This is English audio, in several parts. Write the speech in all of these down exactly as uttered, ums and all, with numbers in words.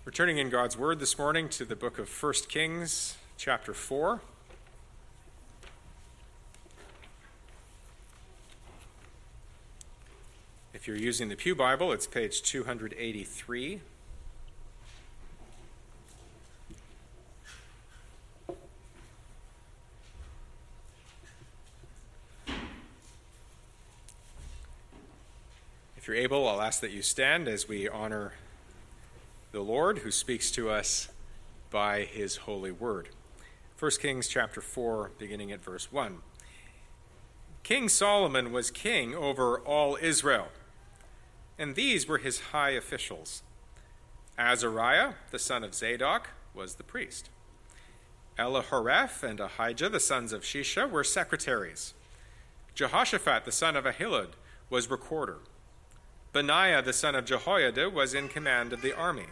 We're turning in God's Word this morning to the book of First Kings, chapter four. If you're using the Pew Bible, it's page two eighty-three. If you're able, I'll ask that you stand as we honor the Lord who speaks to us by his holy word. First Kings chapter four, beginning at verse one. King Solomon was king over all Israel, and these were his high officials. Azariah, the son of Zadok, was the priest. Elihoreph and Ahijah, the sons of Shisha, were secretaries. Jehoshaphat, the son of Ahilud, was recorder. Benaiah, the son of Jehoiada, was in command of the army.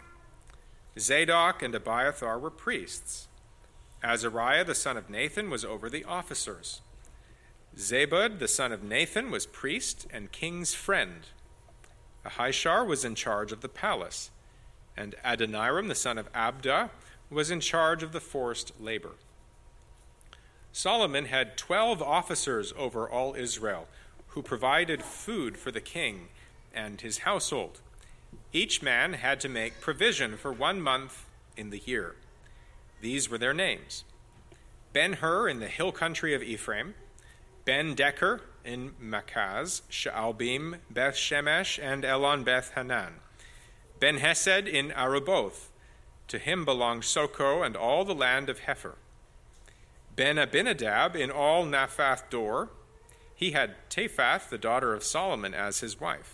Zadok and Abiathar were priests. Azariah, the son of Nathan, was over the officers. Zabud, the son of Nathan, was priest and king's friend. Ahishar was in charge of the palace, and Adoniram, the son of Abda, was in charge of the forced labor. Solomon had twelve officers over all Israel, who provided food for the king and his household. Each man had to make provision for one month in the year. These were their names: Ben-Hur in the hill country of Ephraim, Ben-Decker in Makaz, Sha'albim, Beth-Shemesh, and Elon-Beth-Hanan, Ben-Hesed in Aruboth. To him belonged Soko and all the land of Hepher. Ben-Abinadab in all Naphath Dor. He had Taphath, the daughter of Solomon, as his wife.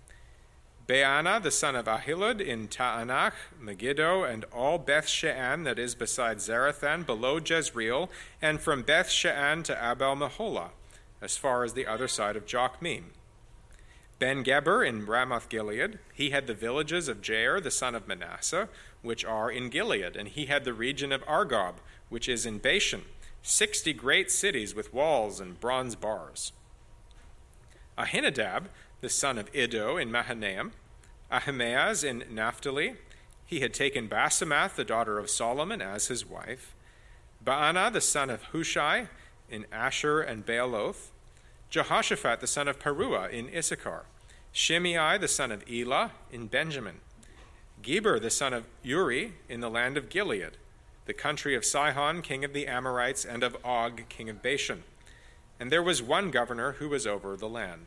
Baana, the son of Ahilud, in Ta'anach, Megiddo, and all Beth-She'an that is beside Zarathan, below Jezreel, and from Beth-She'an to Abel-Meholah, as far as the other side of Jokmeam. Ben-Geber in Ramoth-Gilead. He had the villages of Jair, the son of Manasseh, which are in Gilead, and he had the region of Argob, which is in Bashan, sixty great cities with walls and bronze bars. Ahinadab, the son of Iddo in Mahanaim. Ahimaaz in Naphtali. He had taken Basemath, the daughter of Solomon, as his wife. Baana, the son of Hushai, in Asher and Baaloth. Jehoshaphat, the son of Peruah, in Issachar. Shimei, the son of Elah, in Benjamin. Geber, the son of Uri, in the land of Gilead, the country of Sihon, king of the Amorites, and of Og, king of Bashan. And there was one governor who was over the land.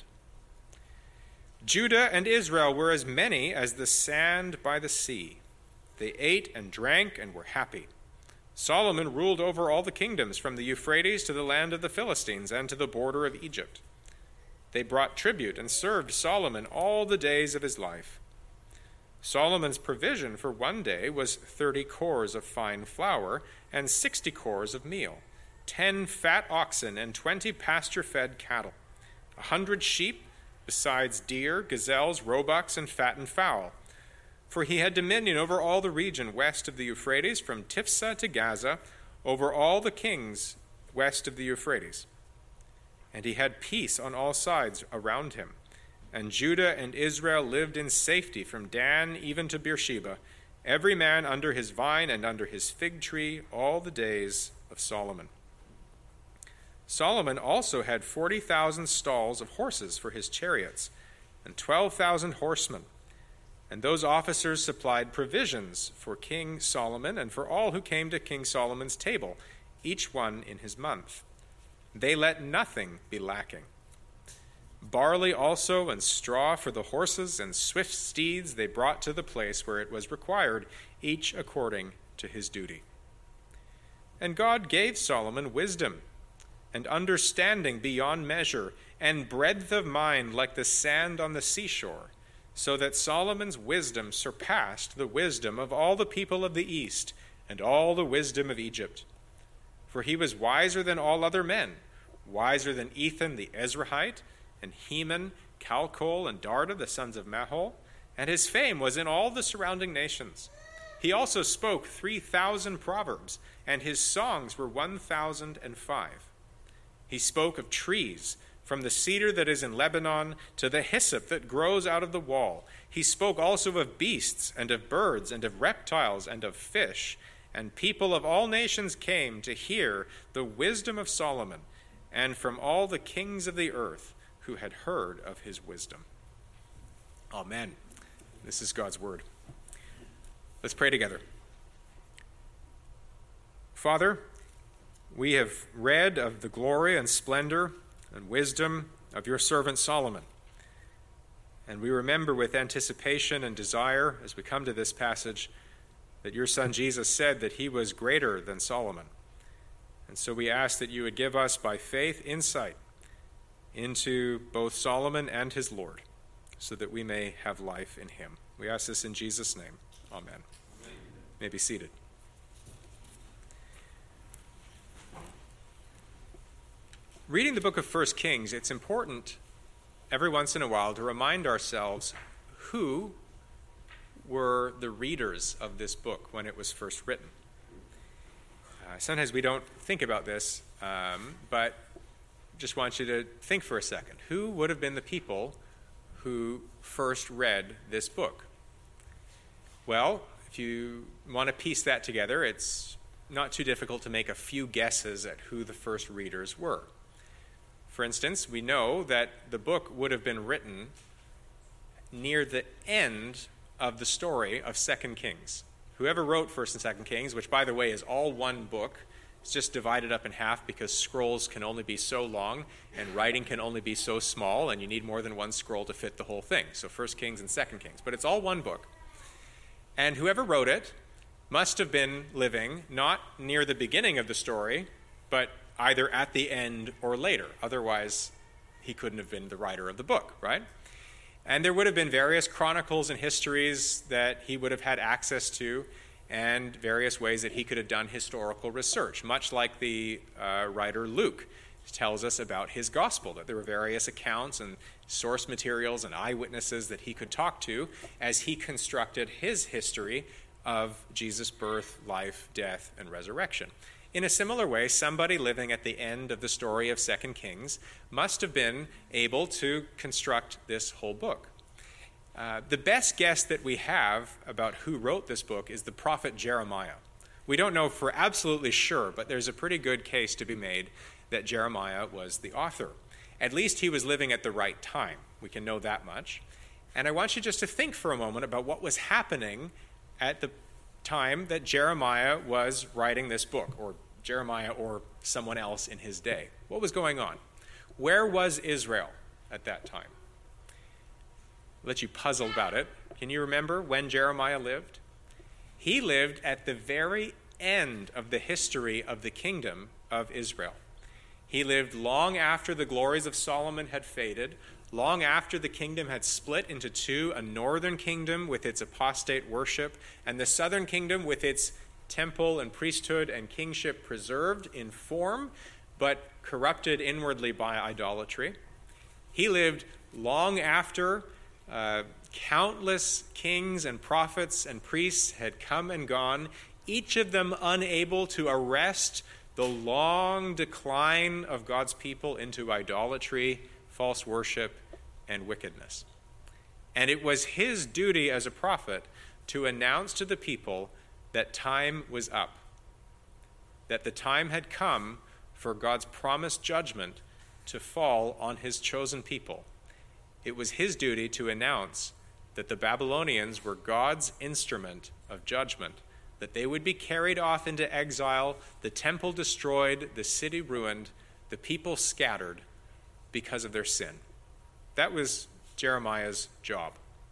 Judah and Israel were as many as the sand by the sea. They ate and drank and were happy. Solomon ruled over all the kingdoms, from the Euphrates to the land of the Philistines and to the border of Egypt. They brought tribute and served Solomon all the days of his life. Solomon's provision for one day was thirty cores of fine flour and sixty cores of meal, ten fat oxen and twenty pasture-fed cattle, a hundred sheep, besides deer, gazelles, roebucks, and fattened fowl. For he had dominion over all the region west of the Euphrates, from Tiphsah to Gaza, over all the kings west of the Euphrates. And he had peace on all sides around him. And Judah and Israel lived in safety from Dan even to Beersheba, every man under his vine and under his fig tree, all the days of Solomon. Solomon also had forty thousand stalls of horses for his chariots, and twelve thousand horsemen. And those officers supplied provisions for King Solomon and for all who came to King Solomon's table, each one in his month. They let nothing be lacking. Barley also and straw for the horses and swift steeds they brought to the place where it was required, each according to his duty. And God gave Solomon wisdom and understanding beyond measure, and breadth of mind like the sand on the seashore, so that Solomon's wisdom surpassed the wisdom of all the people of the East and all the wisdom of Egypt. For he was wiser than all other men, wiser than Ethan the Ezrahite, and Heman, Calcol, and Darda, the sons of Mahol, and his fame was in all the surrounding nations. He also spoke three thousand proverbs, and his songs were one thousand and five. He spoke of trees, from the cedar that is in Lebanon to the hyssop that grows out of the wall. He spoke also of beasts and of birds and of reptiles and of fish. And people of all nations came to hear the wisdom of Solomon, and from all the kings of the earth who had heard of his wisdom. Amen. This is God's word. Let's pray together. Father, we have read of the glory and splendor and wisdom of your servant Solomon. And we remember with anticipation and desire as we come to this passage that your son Jesus said that he was greater than Solomon. And so we ask that you would give us by faith insight into both Solomon and his Lord, so that we may have life in him. We ask this in Jesus' name. Amen. Amen. You may be seated. Reading the book of First Kings, it's important every once in a while to remind ourselves who were the readers of this book when it was first written. Uh, sometimes we don't think about this, um, but just want you to think for a second. Who would have been the people who first read this book? Well, if you want to piece that together, it's not too difficult to make a few guesses at who the first readers were. For instance, we know that the book would have been written near the end of the story of Second Kings. Whoever wrote First and Second Kings, which by the way is all one book, it's just divided up in half because scrolls can only be so long and writing can only be so small, and you need more than one scroll to fit the whole thing. So First Kings and Second Kings. But it's all one book. And whoever wrote it must have been living not near the beginning of the story, but either at the end or later. Otherwise, he couldn't have been the writer of the book, right? And there would have been various chronicles and histories that he would have had access to, and various ways that he could have done historical research, much like the uh, writer Luke tells us about his gospel, that there were various accounts and source materials and eyewitnesses that he could talk to as he constructed his history of Jesus' birth, life, death, and resurrection. In a similar way, somebody living at the end of the story of Second Kings must have been able to construct this whole book. Uh, the best guess that we have about who wrote this book is the prophet Jeremiah. We don't know for absolutely sure, but there's a pretty good case to be made that Jeremiah was the author. At least he was living at the right time. We can know that much. And I want you just to think for a moment about what was happening at the time that Jeremiah was writing this book, or Jeremiah or someone else in his day. What was going on? Where was Israel at that time? I'll let you puzzle about it. Can you remember when Jeremiah lived? He lived at the very end of the history of the kingdom of Israel. He lived long after the glories of Solomon had faded, long after the kingdom had split into two, a northern kingdom with its apostate worship, and the southern kingdom with its temple and priesthood and kingship preserved in form, but corrupted inwardly by idolatry. He lived long after uh, countless kings and prophets and priests had come and gone, each of them unable to arrest the long decline of God's people into idolatry, false worship, and wickedness. And it was his duty as a prophet to announce to the people that time was up, that the time had come for God's promised judgment to fall on his chosen people. It was his duty to announce that the Babylonians were God's instrument of judgment, that they would be carried off into exile, the temple destroyed, the city ruined, the people scattered because of their sin. That was Jeremiah's job.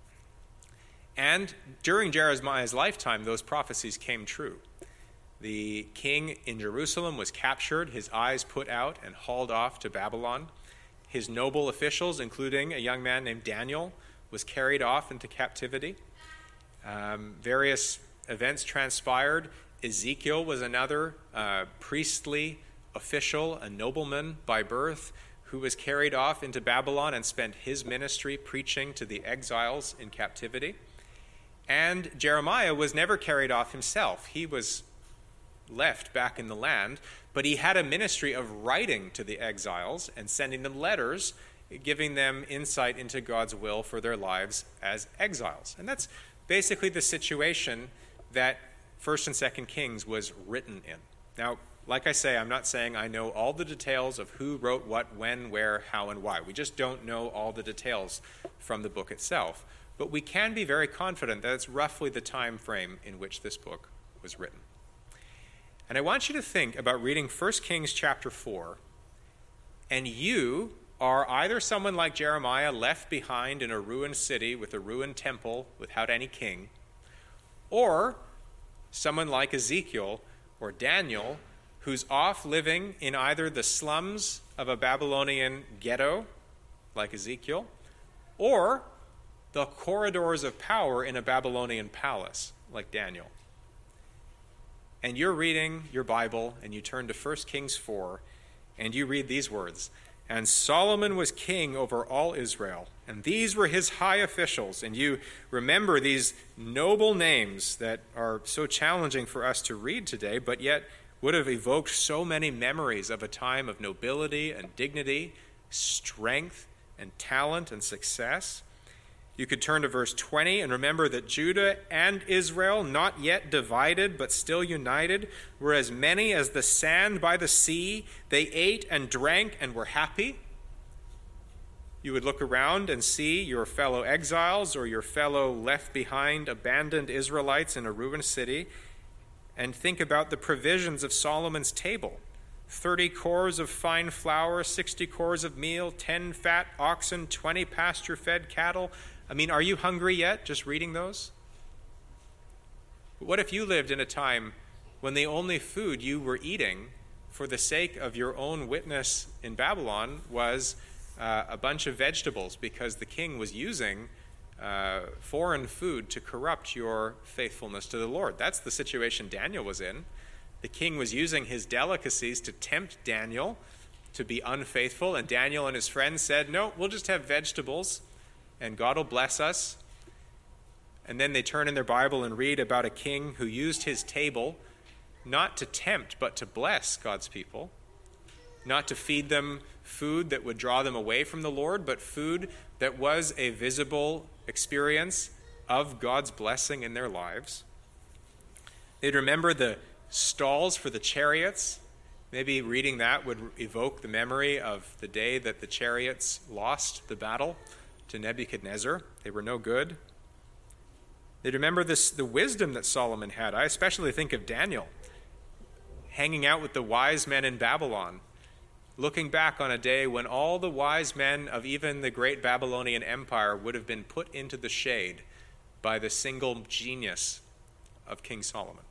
And during Jeremiah's lifetime, those prophecies came true. The king in Jerusalem was captured, his eyes put out and hauled off to Babylon. His noble officials, including a young man named Daniel, was carried off into captivity. Um, various events transpired. Ezekiel was another uh, priestly official, a nobleman by birth, who was carried off into Babylon and spent his ministry preaching to the exiles in captivity. And Jeremiah was never carried off himself. He was left back in the land, but he had a ministry of writing to the exiles and sending them letters, giving them insight into God's will for their lives as exiles. And that's basically the situation that First and Second Kings was written in. Now, like I say, I'm not saying I know all the details of who wrote what, when, where, how, and why. We just don't know all the details from the book itself. But we can be very confident that it's roughly the time frame in which this book was written. And I want you to think about reading First Kings chapter four, and you are either someone like Jeremiah left behind in a ruined city with a ruined temple without any king, or someone like Ezekiel or Daniel who's off living in either the slums of a Babylonian ghetto, like Ezekiel, or the corridors of power in a Babylonian palace, like Daniel. And you're reading your Bible, and you turn to First Kings four, and you read these words, "And Solomon was king over all Israel, and these were his high officials." And you remember these noble names that are so challenging for us to read today, but yet would have evoked so many memories of a time of nobility and dignity, strength and talent and success. You could turn to verse twenty and remember that Judah and Israel, not yet divided but still united, were as many as the sand by the sea. They ate and drank and were happy. You would look around and see your fellow exiles or your fellow left behind abandoned Israelites in a ruined city, and think about the provisions of Solomon's table. thirty cores of fine flour, sixty cores of meal, ten fat oxen, twenty pasture-fed cattle. I mean, are you hungry yet, just reading those? What if you lived in a time when the only food you were eating for the sake of your own witness in Babylon was uh, a bunch of vegetables because the king was using Uh, foreign food to corrupt your faithfulness to the Lord? That's the situation Daniel was in. The king was using his delicacies to tempt Daniel to be unfaithful, and Daniel and his friends said, "No, we'll just have vegetables, and God will bless us." And then they turn in their Bible and read about a king who used his table not to tempt, but to bless God's people, not to feed them food that would draw them away from the Lord, but food that was a visible experience of God's blessing in their lives. They'd remember the stalls for the chariots. Maybe reading that would evoke the memory of the day that the chariots lost the battle to Nebuchadnezzar. They were no good. They'd remember this, the wisdom that Solomon had. I especially think of Daniel hanging out with the wise men in Babylon, looking back on a day when all the wise men of even the great Babylonian Empire would have been put into the shade by the single genius of King Solomon.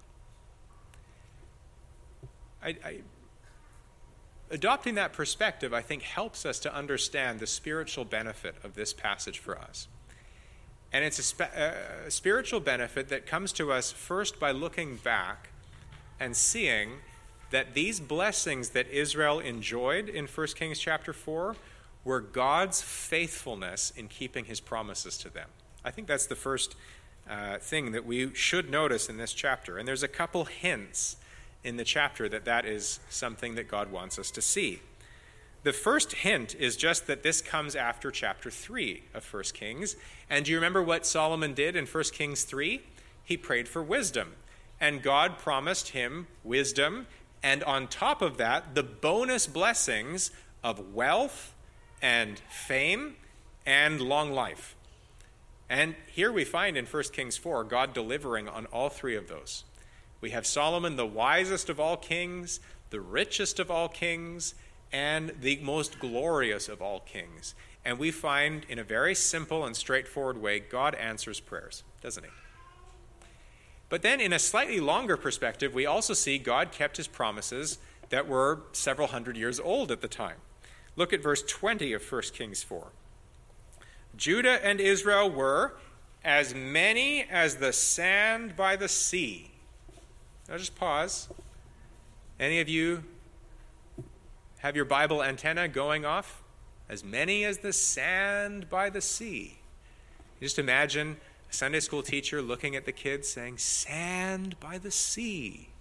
I, I, adopting that perspective, I think, helps us to understand the spiritual benefit of this passage for us. And it's a, spe- a spiritual benefit that comes to us first by looking back and seeing that these blessings that Israel enjoyed in First Kings chapter four were God's faithfulness in keeping his promises to them. I think that's the first uh, thing that we should notice in this chapter. And there's a couple hints in the chapter that that is something that God wants us to see. The first hint is just that this comes after chapter three of First Kings. And do you remember what Solomon did in First Kings three? He prayed for wisdom. And God promised him wisdom, and on top of that, the bonus blessings of wealth and fame and long life. And here we find in First Kings four, God delivering on all three of those. We have Solomon, the wisest of all kings, the richest of all kings, and the most glorious of all kings. And we find in a very simple and straightforward way, God answers prayers, doesn't he? But then in a slightly longer perspective, we also see God kept his promises that were several hundred years old at the time. Look at verse twenty of First Kings four. Judah and Israel were as many as the sand by the sea. Now just pause. Any of you have your Bible antenna going off? As many as the sand by the sea. Just imagine Sunday school teacher looking at the kids saying, sand by the sea.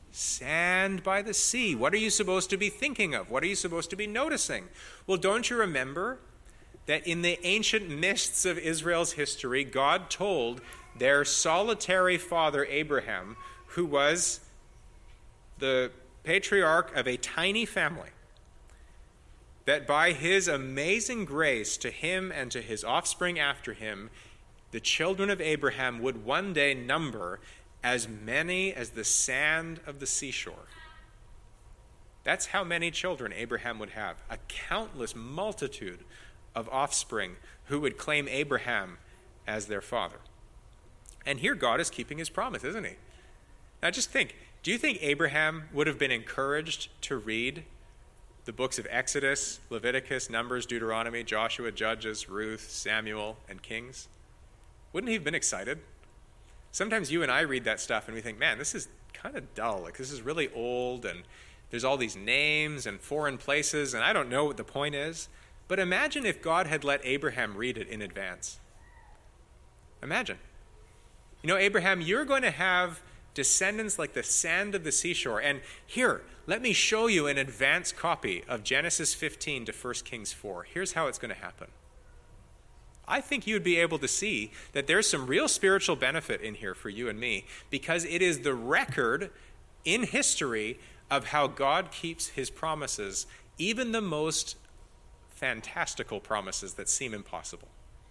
Sand by the sea. What are you supposed to be thinking of? What are you supposed to be noticing? Well, don't you remember that in the ancient mists of Israel's history, God told their solitary father Abraham, who was the patriarch of a tiny family, that by his amazing grace to him and to his offspring after him, the children of Abraham would one day number as many as the sand of the seashore. That's how many children Abraham would have, a countless multitude of offspring who would claim Abraham as their father. And here God is keeping his promise, isn't he? Now just think, do you think Abraham would have been encouraged to read the books of Exodus, Leviticus, Numbers, Deuteronomy, Joshua, Judges, Ruth, Samuel, and Kings? Wouldn't he have been excited? Sometimes you and I read that stuff and we think, man, this is kind of dull. Like, this is really old, and there's all these names and foreign places, and I don't know what the point is. But imagine if God had let Abraham read it in advance. Imagine. You know, Abraham, you're going to have descendants like the sand of the seashore. And here, let me show you an advance copy of Genesis fifteen to First Kings four. Here's how it's going to happen. I think you'd be able to see that there's some real spiritual benefit in here for you and me, because it is the record in history of how God keeps his promises, even the most fantastical promises that seem impossible.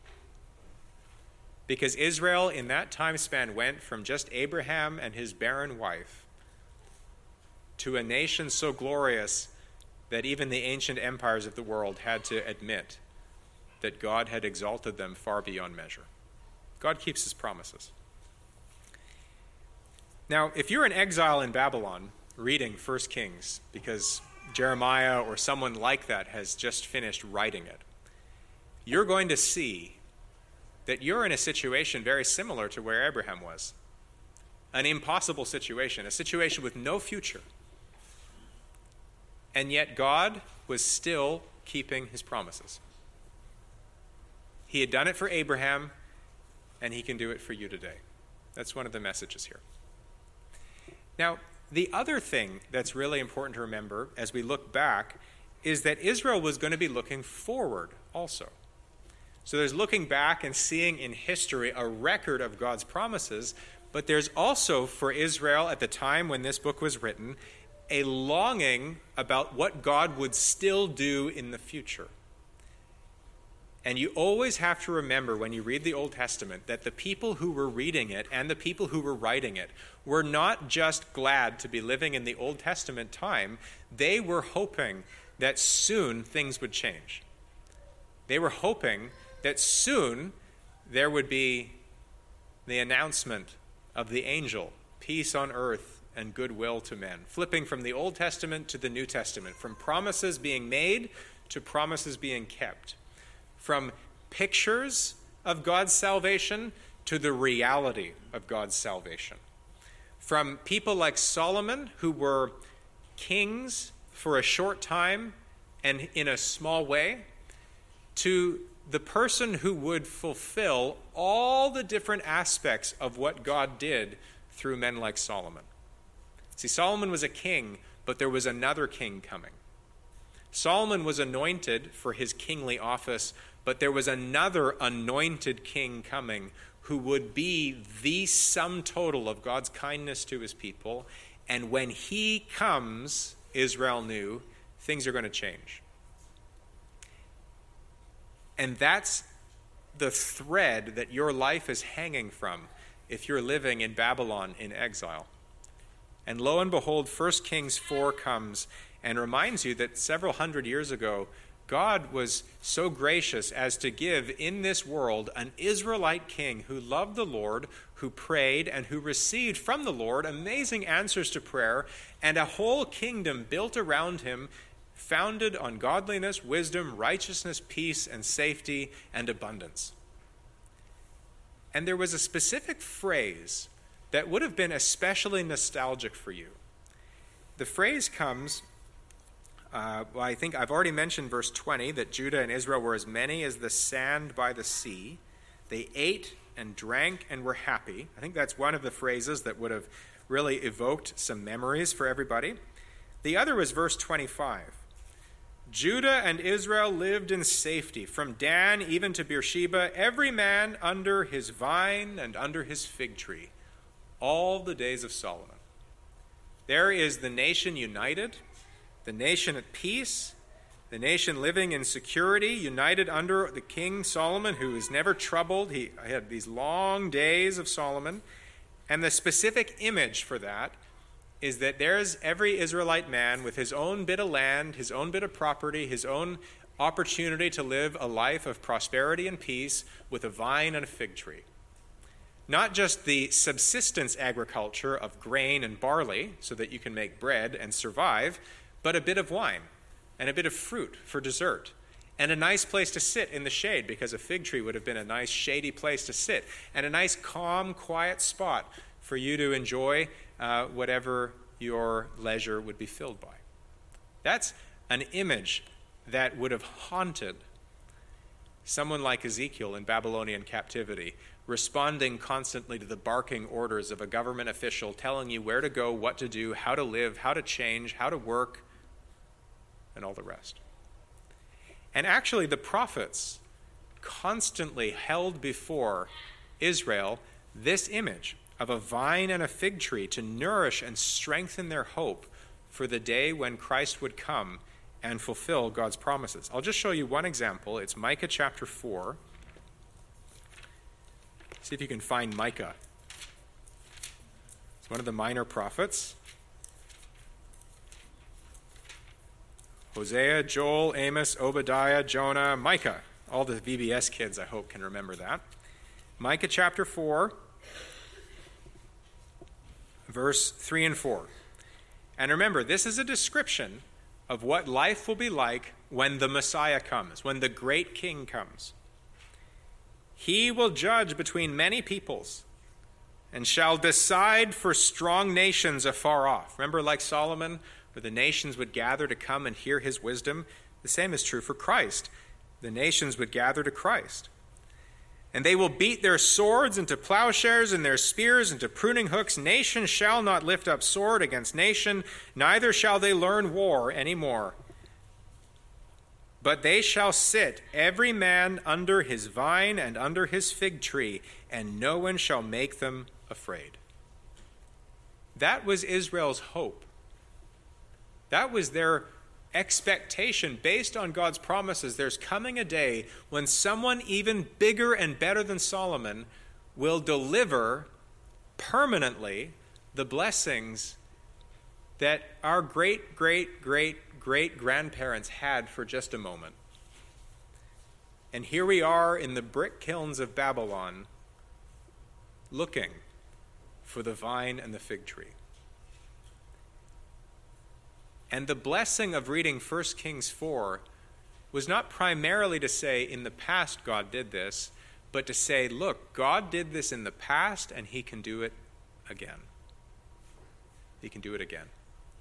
Because Israel in that time span went from just Abraham and his barren wife to a nation so glorious that even the ancient empires of the world had to admit that God had exalted them far beyond measure. God keeps his promises. Now, if you're in exile in Babylon reading First Kings because Jeremiah or someone like that has just finished writing it, you're going to see that you're in a situation very similar to where Abraham was. An impossible situation, a situation with no future. And yet God was still keeping his promises. He had done it for Abraham, and he can do it for you today. That's one of the messages here. Now, the other thing that's really important to remember as we look back is that Israel was going to be looking forward also. So there's looking back and seeing in history a record of God's promises, but there's also for Israel at the time when this book was written, a longing about what God would still do in the future. And you always have to remember when you read the Old Testament that the people who were reading it and the people who were writing it were not just glad to be living in the Old Testament time. They were hoping that soon things would change. They were hoping that soon there would be the announcement of the angel, peace on earth and goodwill to men, flipping from the Old Testament to the New Testament, from promises being made to promises being kept. From pictures of God's salvation to the reality of God's salvation. From people like Solomon, who were kings for a short time and in a small way, to the person who would fulfill all the different aspects of what God did through men like Solomon. See, Solomon was a king, but there was another king coming. Solomon was anointed for his kingly office, but there was another anointed king coming who would be the sum total of God's kindness to his people. And when he comes, Israel knew, things are going to change. And that's the thread that your life is hanging from if you're living in Babylon in exile. And lo and behold, First Kings four comes and reminds you that several hundred years ago, God was so gracious as to give in this world an Israelite king who loved the Lord, who prayed, and who received from the Lord amazing answers to prayer, and a whole kingdom built around him, founded on godliness, wisdom, righteousness, peace, and safety, and abundance. And there was a specific phrase that would have been especially nostalgic for you. The phrase comes... Uh, well, I think I've already mentioned verse twenty, that Judah and Israel were as many as the sand by the sea. They ate and drank and were happy. I think that's one of the phrases that would have really evoked some memories for everybody. The other was verse twenty-five. Judah and Israel lived in safety, from Dan even to Beersheba, every man under his vine and under his fig tree, all the days of Solomon. There is the nation united, the nation at peace, the nation living in security, united under the king Solomon, who is never troubled. He had these long days of Solomon. And the specific image for that is that there's every Israelite man with his own bit of land, his own bit of property, his own opportunity to live a life of prosperity and peace with a vine and a fig tree. Not just the subsistence agriculture of grain and barley so that you can make bread and survive, but a bit of wine and a bit of fruit for dessert and a nice place to sit in the shade, because a fig tree would have been a nice shady place to sit, and a nice calm, quiet spot for you to enjoy uh, whatever your leisure would be filled by. That's an image that would have haunted someone like Ezekiel in Babylonian captivity, responding constantly to the barking orders of a government official telling you where to go, what to do, how to live, how to change, how to work, and all the rest. And actually, the prophets constantly held before Israel this image of a vine and a fig tree to nourish and strengthen their hope for the day when Christ would come and fulfill God's promises. I'll just show you one example. It's Micah chapter four. See if you can find Micah. It's one of the minor prophets. Hosea, Joel, Amos, Obadiah, Jonah, Micah. All the V B S kids, I hope, can remember that. Micah chapter four, verse three and four. And remember, this is a description of what life will be like when the Messiah comes, when the great King comes. He will judge between many peoples and shall decide for strong nations afar off. Remember, like Solomon, where the nations would gather to come and hear his wisdom? The same is true for Christ. The nations would gather to Christ. And they will beat their swords into plowshares and their spears into pruning hooks. Nation shall not lift up sword against nation, neither shall they learn war any more. But they shall sit, every man under his vine and under his fig tree, and no one shall make them afraid. That was Israel's hope. That was their expectation based on God's promises. There's coming a day when someone even bigger and better than Solomon will deliver permanently the blessings that our great, great, great, great grandparents had for just a moment. And here we are in the brick kilns of Babylon looking for the vine and the fig tree. And the blessing of reading First Kings four was not primarily to say, in the past God did this, but to say, look, God did this in the past and he can do it again. He can do it again.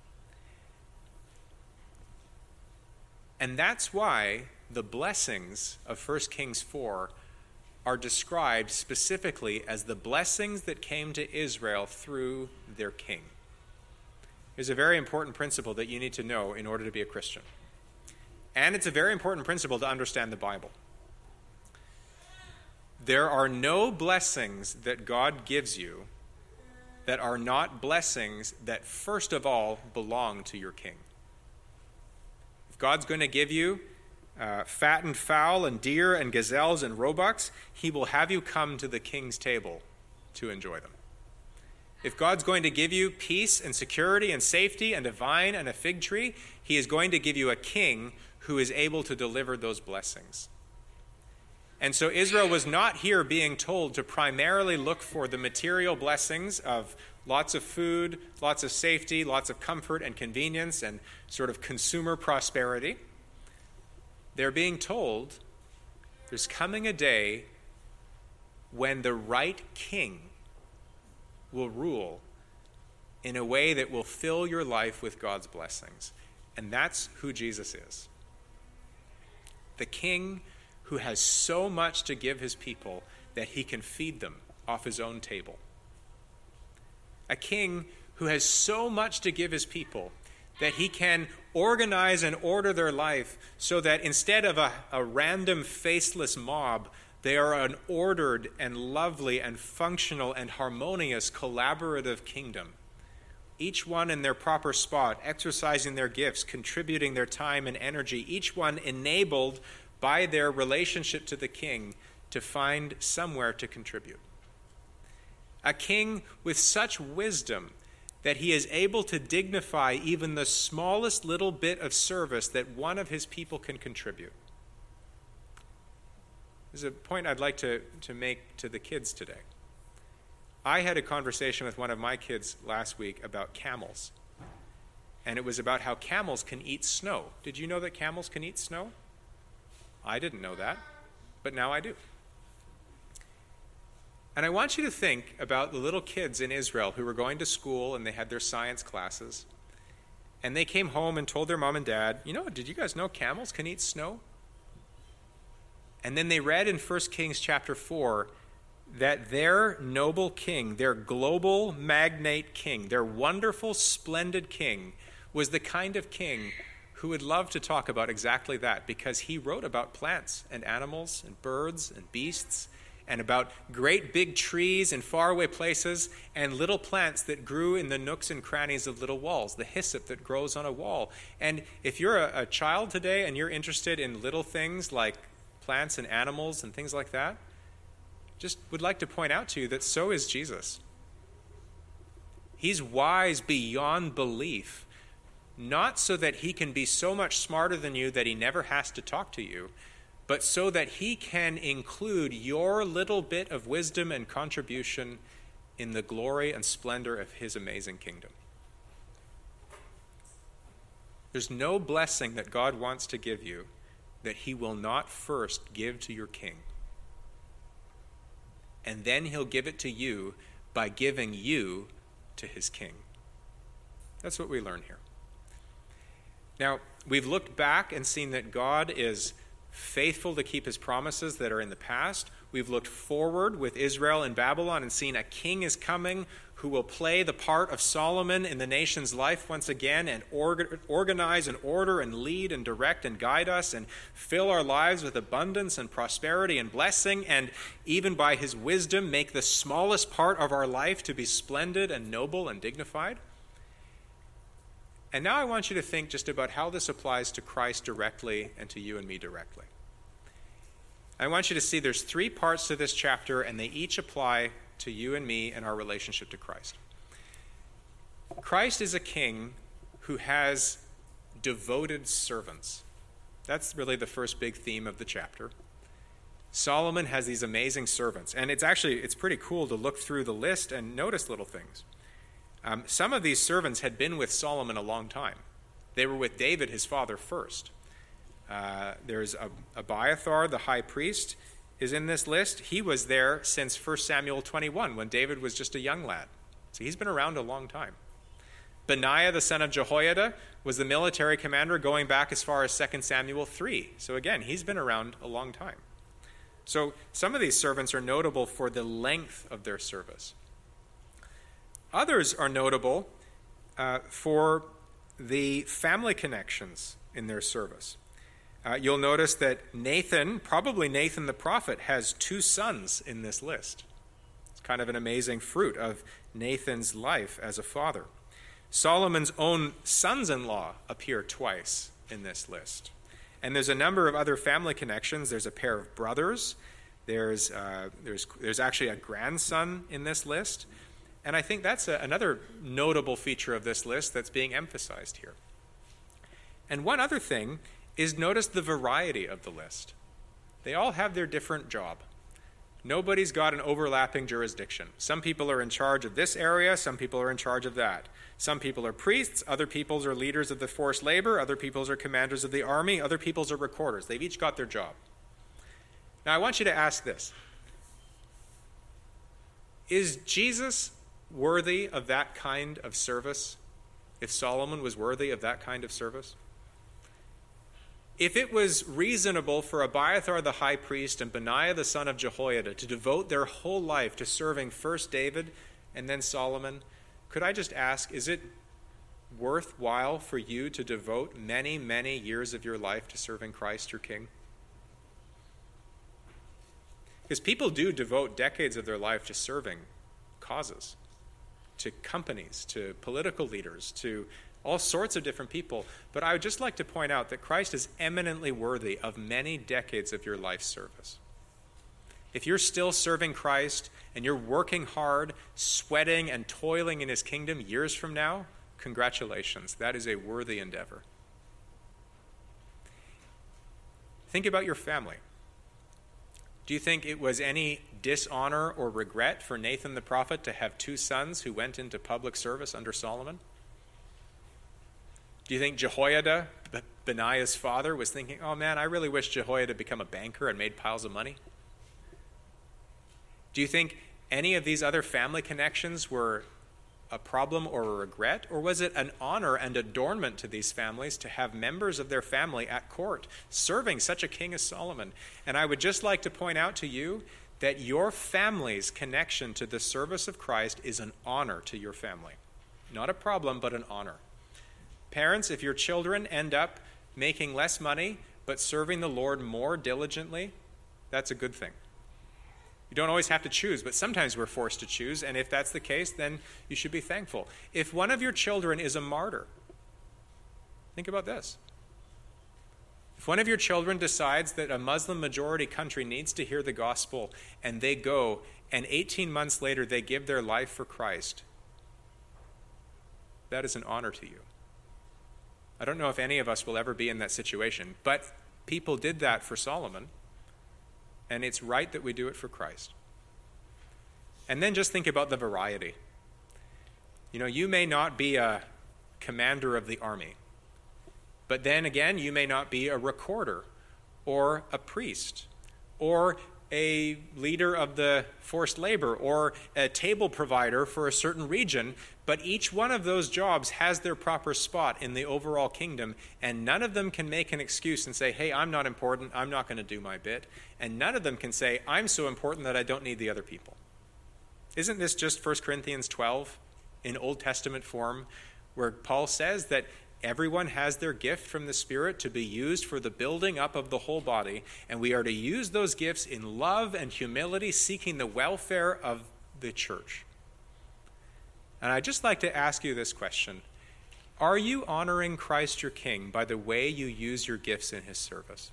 And that's why the blessings of First Kings four are described specifically as the blessings that came to Israel through their king. Is a very important principle that you need to know in order to be a Christian. And it's a very important principle to understand the Bible. There are no blessings that God gives you that are not blessings that first of all belong to your king. If God's going to give you uh, fattened fowl and deer and gazelles and roebucks, he will have you come to the king's table to enjoy them. If God's going to give you peace and security and safety and a vine and a fig tree, he is going to give you a king who is able to deliver those blessings. And so Israel was not here being told to primarily look for the material blessings of lots of food, lots of safety, lots of comfort and convenience and sort of consumer prosperity. They're being told there's coming a day when the right king will rule in a way that will fill your life with God's blessings. And that's who Jesus is. The king who has so much to give his people that he can feed them off his own table. A king who has so much to give his people that he can organize and order their life so that instead of a, a random faceless mob, they are an ordered and lovely and functional and harmonious collaborative kingdom. Each one in their proper spot, exercising their gifts, contributing their time and energy, each one enabled by their relationship to the king to find somewhere to contribute. A king with such wisdom that he is able to dignify even the smallest little bit of service that one of his people can contribute. There's a point I'd like to, to make to the kids today. I had a conversation with one of my kids last week about camels. And it was about how camels can eat snow. Did you know that camels can eat snow? I didn't know that, but now I do. And I want you to think about the little kids in Israel who were going to school and they had their science classes. And they came home and told their mom and dad, you know, did you guys know camels can eat snow? And then they read in First Kings chapter four that their noble king, their global magnate king, their wonderful, splendid king, was the kind of king who would love to talk about exactly that, because he wrote about plants and animals and birds and beasts and about great big trees in faraway places and little plants that grew in the nooks and crannies of little walls, the hyssop that grows on a wall. And if you're a, a child today and you're interested in little things like plants and animals and things like that, just would like to point out to you that so is Jesus. He's wise beyond belief, not so that he can be so much smarter than you that he never has to talk to you, but so that he can include your little bit of wisdom and contribution in the glory and splendor of his amazing kingdom. There's no blessing that God wants to give you that he will not first give to your king. And then he'll give it to you by giving you to his king. That's what we learn here. Now, we've looked back and seen that God is faithful to keep his promises that are in the past. We've looked forward with Israel and Babylon and seen a king is coming who will play the part of Solomon in the nation's life once again and orga- organize and order and lead and direct and guide us and fill our lives with abundance and prosperity and blessing, and even by his wisdom make the smallest part of our life to be splendid and noble and dignified. And now I want you to think just about how this applies to Christ directly and to you and me directly. I want you to see there's three parts to this chapter, and they each apply to you and me and our relationship to Christ. Christ is a king who has devoted servants. That's really the first big theme of the chapter. Solomon has these amazing servants, and it's actually, it's pretty cool to look through the list and notice little things. Um, some of these servants had been with Solomon a long time. They were with David, his father, first. Uh, there's Ab- Abiathar, the high priest, is in this list. He was there since First Samuel twenty-one, when David was just a young lad. So he's been around a long time. Benaiah, the son of Jehoiada, was the military commander going back as far as Second Samuel three. So again, he's been around a long time. So some of these servants are notable for the length of their service. Others are notable uh, for the family connections in their service. Uh, you'll notice that Nathan, probably Nathan the prophet, has two sons in this list. It's kind of an amazing fruit of Nathan's life as a father. Solomon's own sons-in-law appear twice in this list. And there's a number of other family connections. There's a pair of brothers. There's, uh, there's, there's actually a grandson in this list. And I think that's a, another notable feature of this list that's being emphasized here. And one other thing is notice the variety of the list. They all have their different job. Nobody's got an overlapping jurisdiction. Some people are in charge of this area, some people are in charge of that. Some people are priests, other peoples are leaders of the forced labor, other peoples are commanders of the army, other peoples are recorders. They've each got their job. Now I want you to ask this. Is Jesus worthy of that kind of service? If Solomon was worthy of that kind of service? If it was reasonable for Abiathar the high priest and Benaiah the son of Jehoiada to devote their whole life to serving first David and then Solomon, could I just ask, is it worthwhile for you to devote many, many years of your life to serving Christ, your King? Because people do devote decades of their life to serving causes, to companies, to political leaders, to all sorts of different people. But I would just like to point out that Christ is eminently worthy of many decades of your life's service. If you're still serving Christ and you're working hard, sweating and toiling in his kingdom years from now, congratulations. That is a worthy endeavor. Think about your family. Do you think it was any dishonor or regret for Nathan the prophet to have two sons who went into public service under Solomon? Do you think Jehoiada, Benaiah's father, was thinking, oh man, I really wish Jehoiada had become a banker and made piles of money? Do you think any of these other family connections were a problem or a regret? Or was it an honor and adornment to these families to have members of their family at court serving such a king as Solomon? And I would just like to point out to you that your family's connection to the service of Christ is an honor to your family. Not a problem, but an honor. Parents, if your children end up making less money but serving the Lord more diligently, that's a good thing. You don't always have to choose, but sometimes we're forced to choose, and if that's the case, then you should be thankful. If one of your children is a martyr, think about this. If one of your children decides that a Muslim-majority country needs to hear the gospel, and they go, and eighteen months later they give their life for Christ, that is an honor to you. I don't know if any of us will ever be in that situation, but people did that for Solomon. And it's right that we do it for Christ. And then just think about the variety. You know, you may not be a commander of the army, but then again, you may not be a recorder or a priest or a leader of the forced labor or a table provider for a certain region, but each one of those jobs has their proper spot in the overall kingdom, and none of them can make an excuse and say, hey, I'm not important, I'm not going to do my bit, and none of them can say, I'm so important that I don't need the other people. Isn't this just First Corinthians twelve in Old Testament form, where Paul says that everyone has their gift from the Spirit to be used for the building up of the whole body, and we are to use those gifts in love and humility, seeking the welfare of the church. And I'd just like to ask you this question. Are you honoring Christ your King by the way you use your gifts in his service?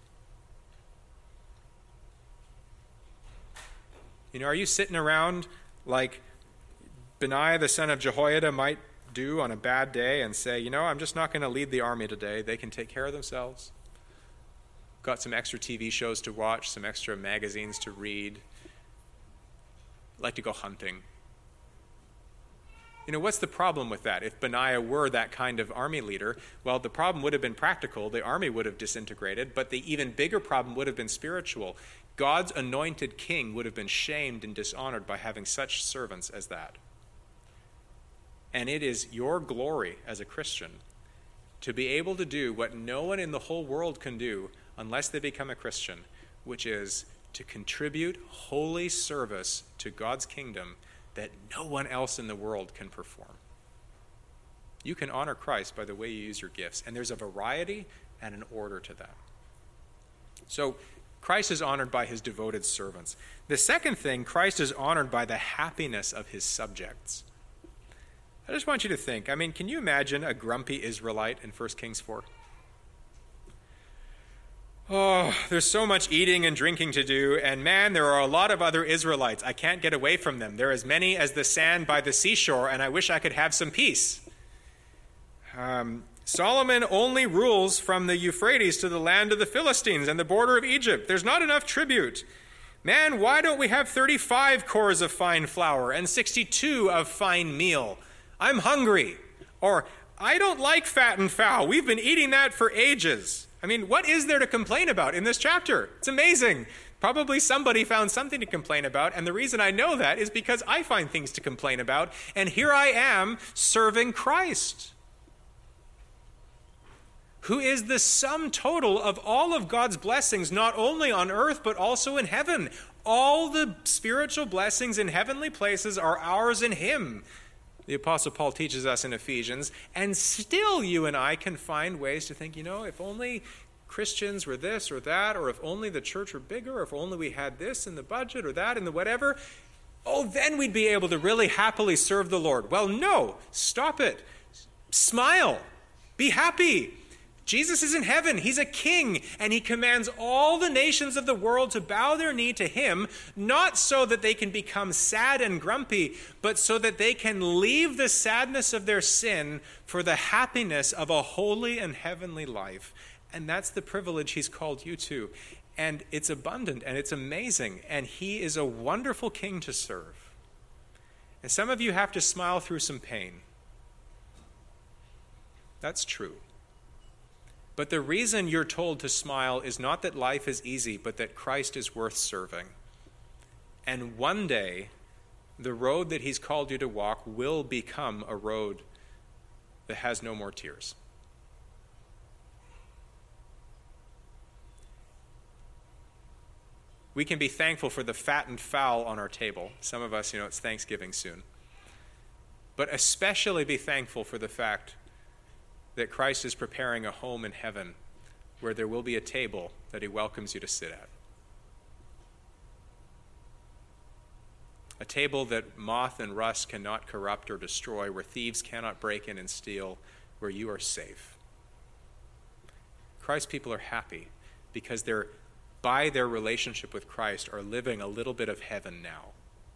You know, are you sitting around like Benaiah the son of Jehoiada might do on a bad day and say, you know, I'm just not going to lead the army today. They can take care of themselves. Got some extra T V shows to watch, some extra magazines to read. Like to go hunting. You know, what's the problem with that? If Benaiah were that kind of army leader, well, the problem would have been practical. The army would have disintegrated, but the even bigger problem would have been spiritual. God's anointed king would have been shamed and dishonored by having such servants as that. And it is your glory as a Christian to be able to do what no one in the whole world can do unless they become a Christian, which is to contribute holy service to God's kingdom that no one else in the world can perform. You can honor Christ by the way you use your gifts, and there's a variety and an order to that. So Christ is honored by his devoted servants. The second thing, Christ is honored by the happiness of his subjects. I just want you to think, I mean, can you imagine a grumpy Israelite in First Kings four? Oh, there's so much eating and drinking to do, and man, there are a lot of other Israelites. I can't get away from them. There are as many as the sand by the seashore, and I wish I could have some peace. Um, Solomon only rules from the Euphrates to the land of the Philistines and the border of Egypt. There's not enough tribute. Man, why don't we have thirty-five cores of fine flour and sixty-two of fine meal? I'm hungry. Or, I don't like fattened fowl. We've been eating that for ages. I mean, what is there to complain about in this chapter? It's amazing. Probably somebody found something to complain about, and the reason I know that is because I find things to complain about, and here I am serving Christ. who is the sum total of all of God's blessings, not only on earth, but also in heaven. All the spiritual blessings in heavenly places are ours in him, the Apostle Paul teaches us in Ephesians. And still you and I can find ways to think, you know, if only Christians were this or that, or if only the church were bigger, or if only we had this in the budget or that in the whatever, oh, then we'd be able to really happily serve the Lord. Well, no, stop it. Smile. Be happy. Jesus is in heaven. He's a king, and he commands all the nations of the world to bow their knee to him, not so that they can become sad and grumpy, but so that they can leave the sadness of their sin for the happiness of a holy and heavenly life. And that's the privilege he's called you to. And it's abundant, and it's amazing, and he is a wonderful king to serve. And some of you have to smile through some pain. That's true. But the reason you're told to smile is not that life is easy, but that Christ is worth serving. And one day, the road that he's called you to walk will become a road that has no more tears. We can be thankful for the fattened fowl on our table. Some of us, you know, it's Thanksgiving soon. But especially be thankful for the fact that Christ is preparing a home in heaven where there will be a table that he welcomes you to sit at. A table that moth and rust cannot corrupt or destroy, where thieves cannot break in and steal, where you are safe. Christ's people are happy because they're, by their relationship with Christ, are living a little bit of heaven now.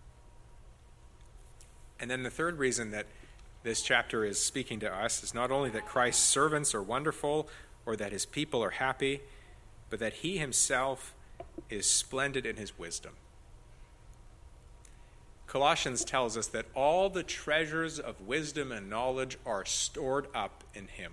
And then the third reason that this chapter is speaking to us is not only that Christ's servants are wonderful or that his people are happy, but that he himself is splendid in his wisdom. Colossians tells us that all the treasures of wisdom and knowledge are stored up in him.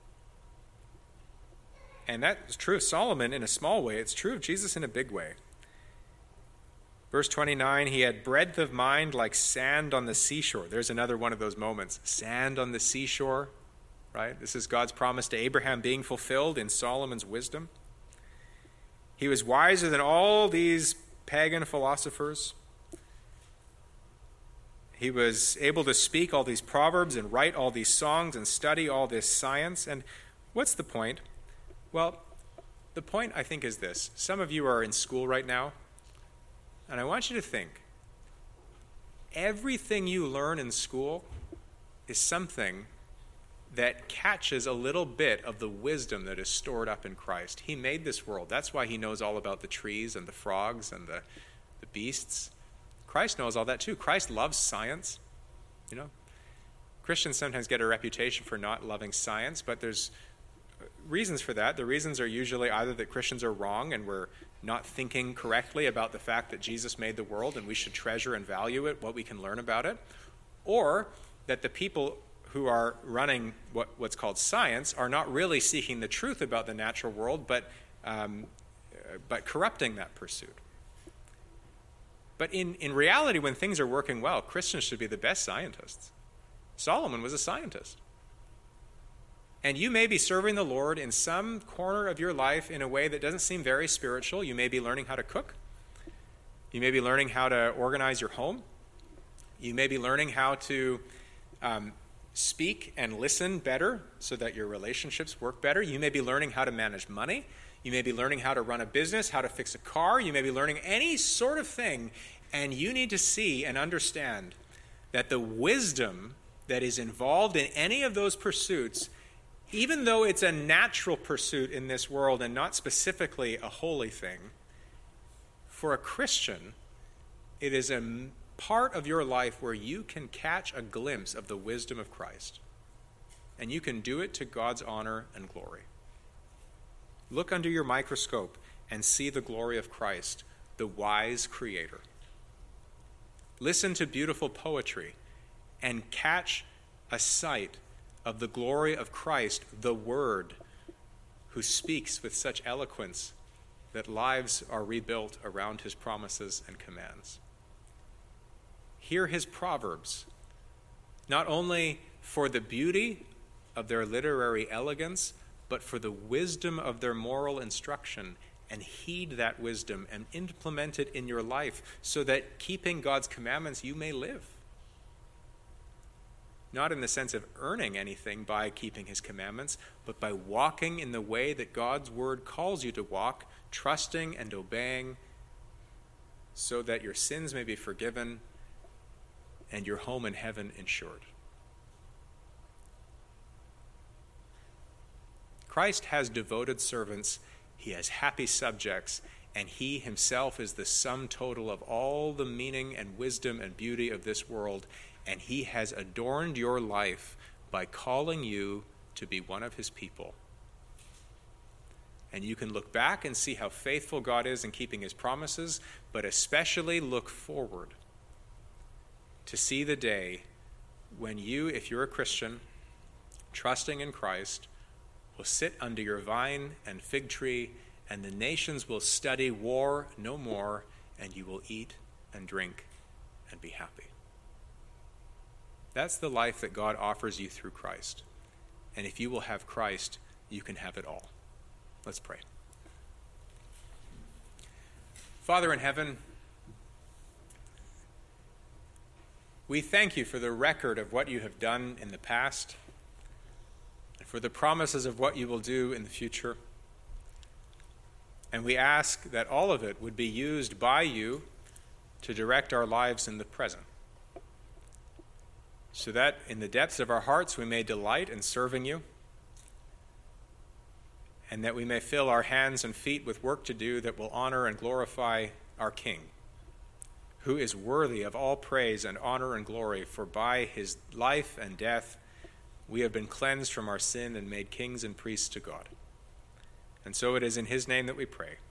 And that's true of Solomon in a small way. It's true of Jesus in a big way. Verse twenty-nine, he had breadth of mind like sand on the seashore. There's another one of those moments. Sand on the seashore, right? This is God's promise to Abraham being fulfilled in Solomon's wisdom. He was wiser than all these pagan philosophers. He was able to speak all these proverbs and write all these songs and study all this science. And what's the point? Well, the point, I think, is this. Some of you are in school right now. And I want you to think, everything you learn in school is something that catches a little bit of the wisdom that is stored up in Christ. He made this world. That's why he knows all about the trees and the frogs and the, the beasts. Christ knows all that too. Christ loves science. You know, Christians sometimes get a reputation for not loving science, but there's reasons for that. The reasons are usually either that Christians are wrong and we're not thinking correctly about the fact that Jesus made the world and we should treasure and value it, what we can learn about it, or that the people who are running what, what's called science are not really seeking the truth about the natural world, but um, but corrupting that pursuit. But in, in reality, when things are working well, Christians should be the best scientists. Solomon was a scientist. And you may be serving the Lord in some corner of your life in a way that doesn't seem very spiritual. You may be learning how to cook. You may be learning how to organize your home. You may be learning how to um, speak and listen better so that your relationships work better. You may be learning how to manage money. You may be learning how to run a business, how to fix a car. You may be learning any sort of thing. And you need to see and understand that the wisdom that is involved in any of those pursuits, even though it's a natural pursuit in this world and not specifically a holy thing, for a Christian, it is a part of your life where you can catch a glimpse of the wisdom of Christ. And you can do it to God's honor and glory. Look under your microscope and see the glory of Christ, the wise creator. Listen to beautiful poetry and catch a sight of the glory of Christ, the Word, who speaks with such eloquence that lives are rebuilt around his promises and commands. Hear his proverbs, not only for the beauty of their literary elegance, but for the wisdom of their moral instruction, and heed that wisdom and implement it in your life so that keeping God's commandments you may live. Not in the sense of earning anything by keeping his commandments, but by walking in the way that God's word calls you to walk, trusting and obeying, so that your sins may be forgiven and your home in heaven ensured. Christ has devoted servants, he has happy subjects, and he himself is the sum total of all the meaning and wisdom and beauty of this world, and he has adorned your life by calling you to be one of his people. And you can look back and see how faithful God is in keeping his promises, but especially look forward to see the day when you, if you're a Christian, trusting in Christ, will sit under your vine and fig tree, and the nations will study war no more, and you will eat and drink and be happy. That's the life that God offers you through Christ. And if you will have Christ, you can have it all. Let's pray. Father in heaven, we thank you for the record of what you have done in the past, and for the promises of what you will do in the future. And we ask that all of it would be used by you to direct our lives in the present, so that in the depths of our hearts we may delight in serving you, and that we may fill our hands and feet with work to do that will honor and glorify our King, who is worthy of all praise and honor and glory, for by his life and death we have been cleansed from our sin and made kings and priests to God. And so it is in his name that we pray.